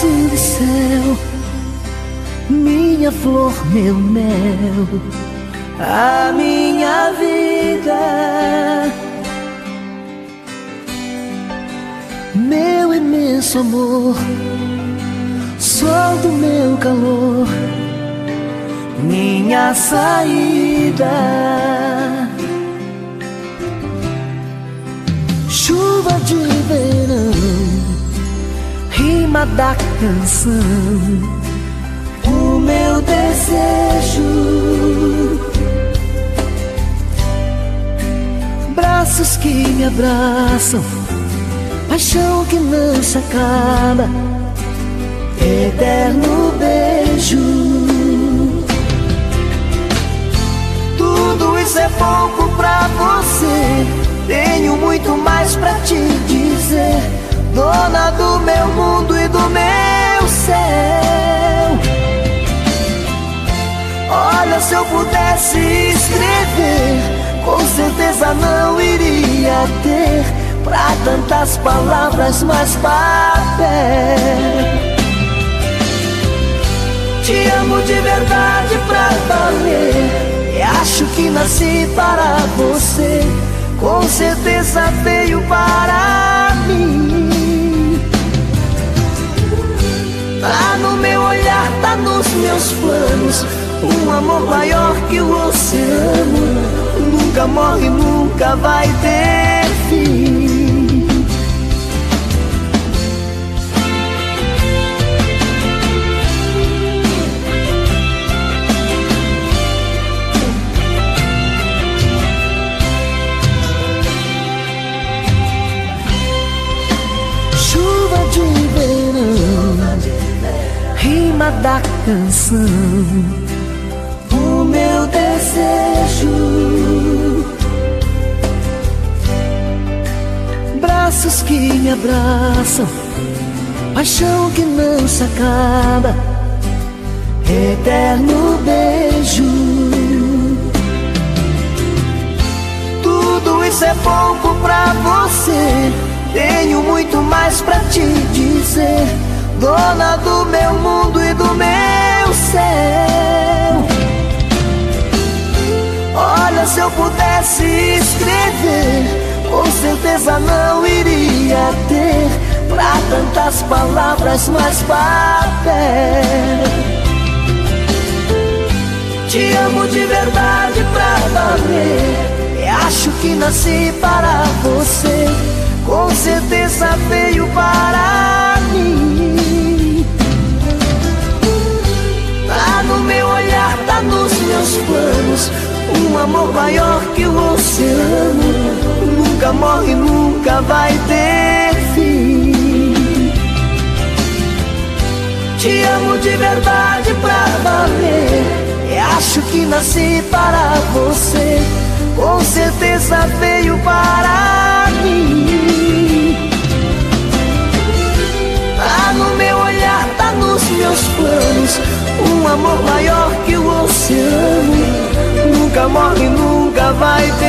pedaço de céu, minha flor, meu mel, a minha vida, meu imenso amor, sol do meu calor, minha saída, chuva de verão, rima da canção, o meu desejo, braços que me abraçam, paixão que não se acaba, eterno beijo. Tudo isso é pouco pra você, tenho muito mais pra te dizer, dona do meu mundo e do meu céu. Olha, se eu pudesse escrever, com certeza não iria ter pra tantas palavras mais papel. Te amo de verdade pra valer, e acho que nasci para você, com certeza veio para mim. Tá no meu olhar, tá nos meus planos, um amor maior que o oceano, nunca morre, nunca vai ter fim. Chuva de verão, rima da canção, o meu desejo, braços que me abraçam, paixão que não se acaba, eterno beijo. Tudo isso é pouco pra você, tenho muito mais pra te dizer, dona do meu mundo e do meu céu. Olha, se eu pudesse escrever, com certeza não iria ter pra tantas palavras mais papel. Te amo de verdade pra valer, e acho que nasci para você, com certeza veio para mim. Tá no meu olhar, tá nos meus planos, um amor maior que o oceano, nunca morre, nunca vai ter fim. Te amo de verdade pra valer, e acho que nasci para você, com certeza veio para mim. Tá no meu olhar, tá nos meus planos, um amor maior que o oceano, nunca morre, nunca vai ter